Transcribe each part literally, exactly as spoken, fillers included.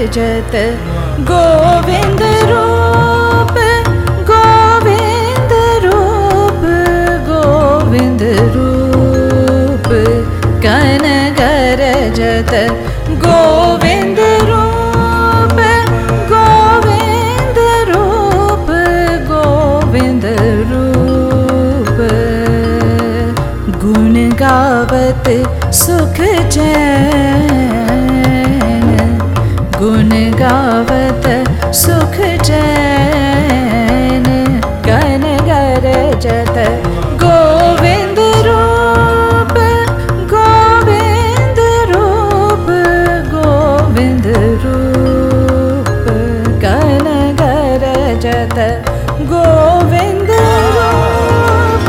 गरजत गोविंद रूप गोविंद रूप गोविंद रूप कन गरजत गोविंद रूप गोविंद रूप गोविंद रूप गुण गावत सुख चैन गुण गावत सुख चैन कन गरजत गोविंद रूप गोविंद रूप गोविंद रूप कन गरजत गोविंद रूप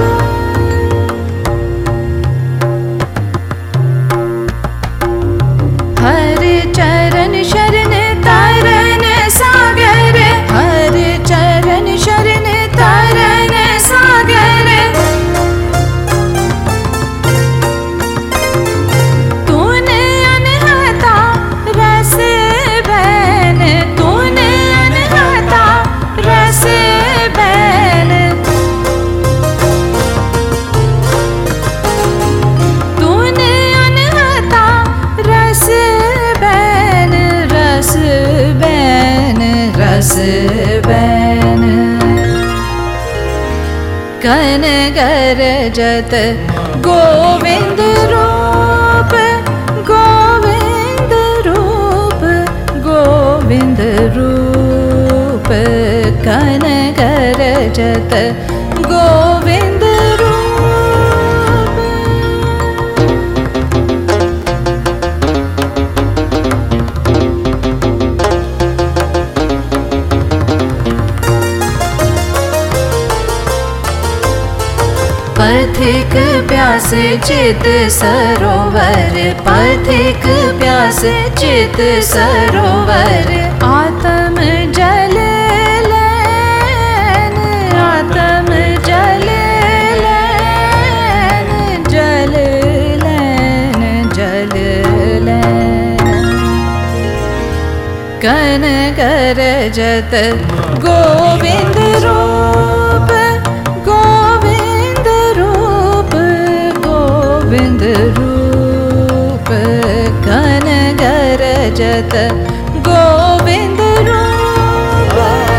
हर चरण शरण तारन सागर हर चरण शरण तारन सागर तूने अनहता रस बैन तूने अनहता रस बैन तूने अनहता रस बैन रस बैन रस बैन कन गरजत गोविंद रूप गोविंद रूप गोविंद रूप कन गरजत गोविंद रूप पथिक प्यास चित सरोवर पथिक प्यास चित सरोवर आत्म जल लैन आत्म जल लैन जल लैन जल लैन कन गरजत गोविंद रूप गोविंद रूप गोविंद रूप कन गरजत गोविंद रूप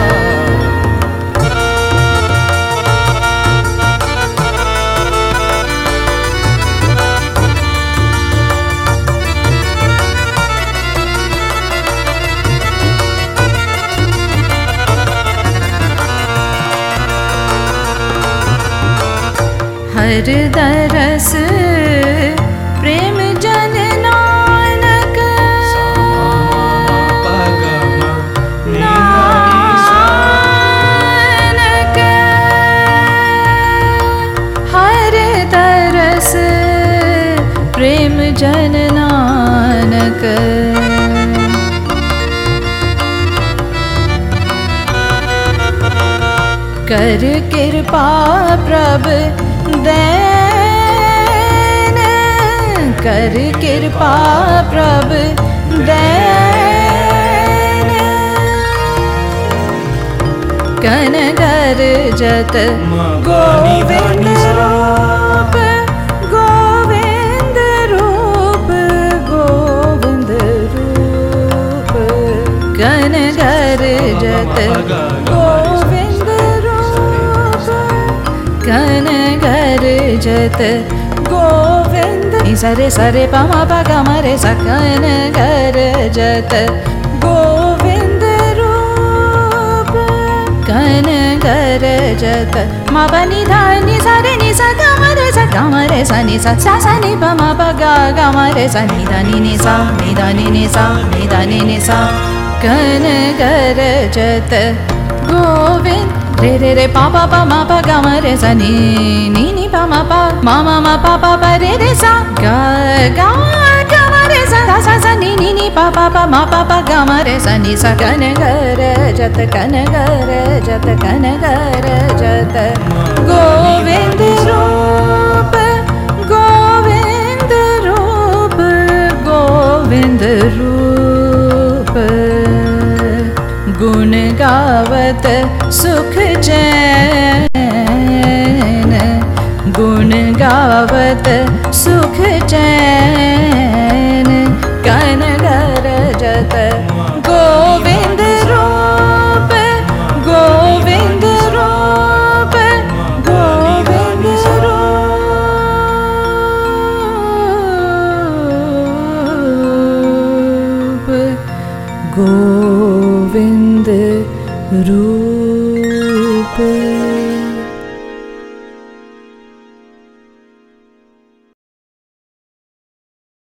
हर दरस प्रेम जन नानक नानक हर दरस प्रेम जन नानक कर कृपा प्रभ दैन कर कृपा प्रभ दैन कन गरजत गोविंद रूप गोविंद रूप गोविंद रूप कन गरजत गोविंद रूप कन गरजत गोविंद सरे सरे पमा पगम रे सकन गरजत गोविंद रूप कन गरजत मा बनि धनि सरे नि सा गम रे सा गम रे सा नि सा सा सा नि पमा पगा गम रे सा नि धनि नि सा नि धनि नि सा नि धनि नि सा कन गरजत गोविंद रे रे रे पा पा पा मा पा गा मा रे सा नि नि नि पा मा पा मा मा मा पा पा पा रे रे सा गा गा गा मा रे सा सा सा सा नि नि नि पा पा पा मा पा पा गा मा रे सा नि सा कन गरजत कन गरजत कन गरजत गोविंद रूप गोविंद रूप गोविंद रूप गावत सुख चैन, गुण गावत सुख चैन, कनक रजत गोविंद रूप, गोविंद रूप, गोविंद रूप, गोविंद रूप।